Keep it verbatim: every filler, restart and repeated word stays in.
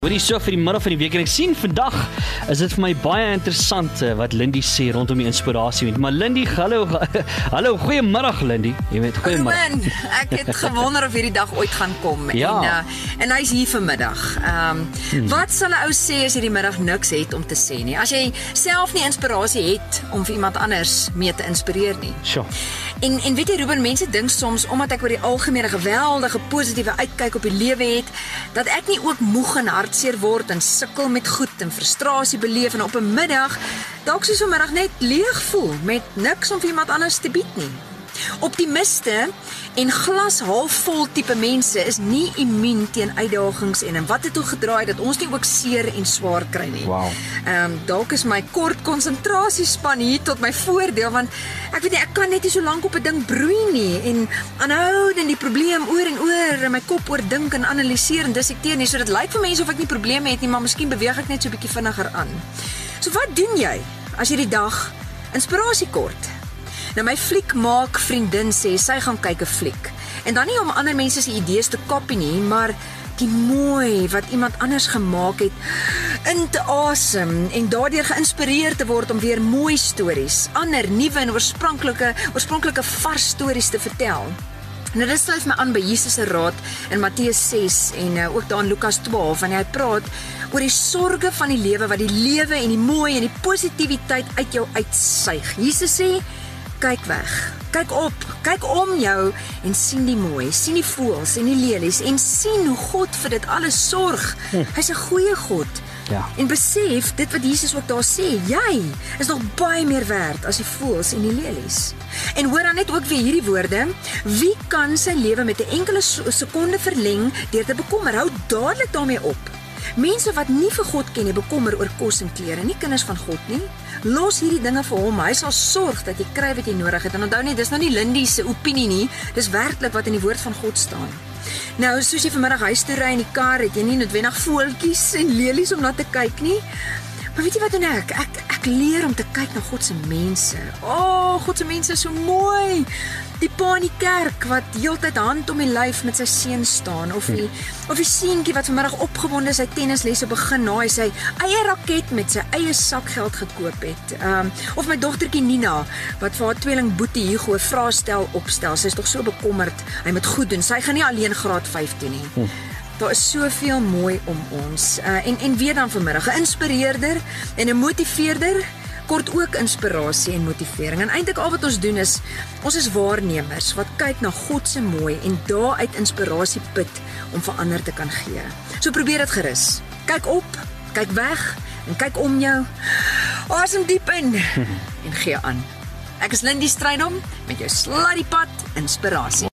Hoorie so vir die middel van die week en ek sien vandag is dit vir my baie interessant wat Lindy sê rondom die inspirasie. Maar Lindy, hallo, hallo, goeiemiddag Lindy. Jy weet, goeiemiddag. Ek het gewonder of hierdie dag ooit gaan kom ja. en uh, en hy's hier vanmiddag. Ehm um, hmm. Wat sal 'n ou sê as jy die middag niks het om te sê nie? As jy self nie inspirasie het om vir iemand anders mee te inspireer nie. Sure. En en weet jy Ruben, mense dink soms omdat ek oor die algemene geweldige positiewe uitkyk op die lewe het, dat ek nie ook moeg en hartseer word en sukkel met goed en frustrasie beleef en op 'n middag dalk soos vanmiddag net leeg voel met niks om vir iemand anders te bied nie. Optimiste en glas halfvol tipe mense is nie immuun teen uitdagings en en wat het toe gedraai dat ons nie ook seer en swaar kry nie. Wow. Ehm um, dalk is my kort konsentrasiespan hier tot my voordeel want ek weet nie ek kan net nie so lank op 'n ding broei nie en aanhoudend die probleem oor en oor in my kop oor dink en analiseer en dissekteer nie. So dit lyk vir mense of ek nie probleme het nie, maar miskien beweeg ek net so 'n bietjie vinniger aan. So wat doen jy as jy die dag inspirasie kort? Nou my fliek maak vriendin sê sy gaan kyk 'n fliek. En dan nie om ander mense se idees te kopie nie, maar die mooi wat iemand anders gemaak het in te asem en daardeur geïnspireer te word om weer mooi stories, ander nuwe en oorspronklike oorspronklike vars stories te vertel. Nou dit sluit my aan by Jesus se raad in Matteus ses en uh, ook daar in Lukas twaalf wanneer hy praat oor die sorge van die lewe wat die lewe en die mooi en die positiwiteit uit jou uitsuig. Jesus sê kyk weg, kyk op, kyk om jou en sien die mooi, sien die voëls en die lelies en sien hoe God vir dit alles sorg. Hm. Hy's 'n goeie God. Ja. En besef dit wat Jesus ook daar sê, jy is nog baie meer werd as die voëls en die lelies. En hoor dan net ook weer hierdie woorde, wie kan sy lewe met 'n enkele sekonde verleng deur te bekommer? Hou dadelik daarmee op. Mense wat nie vir God ken nie, bekommer oor kos en klere, nie kinders van God nie. Los hierdie dinge vir hom, hy sal sorg dat jy kry wat jy nodig het. En onthou net, dis nou nie Lindy se opinie nie, dis werklik wat in die woord van God staan. Nou, soos jy vanmiddag huis toe ry in die kar, het jy nie noodwendig voeltjies en lelies om na te kyk nie. Maar weet jy wat doen ek? Ek ek leer om te kyk na God se mense. O, oh, God se mense is so mooi. Die pa in die kerk wat heeltyd hand om die lyf met sy seun staan of die of die seentjie wat vanmiddag opgewonde sy tennislesse begin na hy sy eie raket met sy eie sakgeld gekoop het. Um of my dogtertjie Nina wat vir haar tweeling Boetie Hugo 'n vraestel opstel. Sy is tog so bekommerd. Hy moet goed doen. Sy gaan nie alleen graad vyf toe nie. Hm. Daar is soveel mooi om ons. Uh, en en weer dan vanmiddag 'n inspireerder en 'n motiveerder kort ook inspirasie en motivering. En eintlik al wat ons doen is, ons is waarnemers wat kyk na God se mooi en daaruit inspirasie put om vir ander te kan gee. So probeer dit gerus. Kyk op, kyk weg en kyk om jou. Asem diep in en gee aan. Ek is Lindy Strydom met jou sladdiepad inspirasie.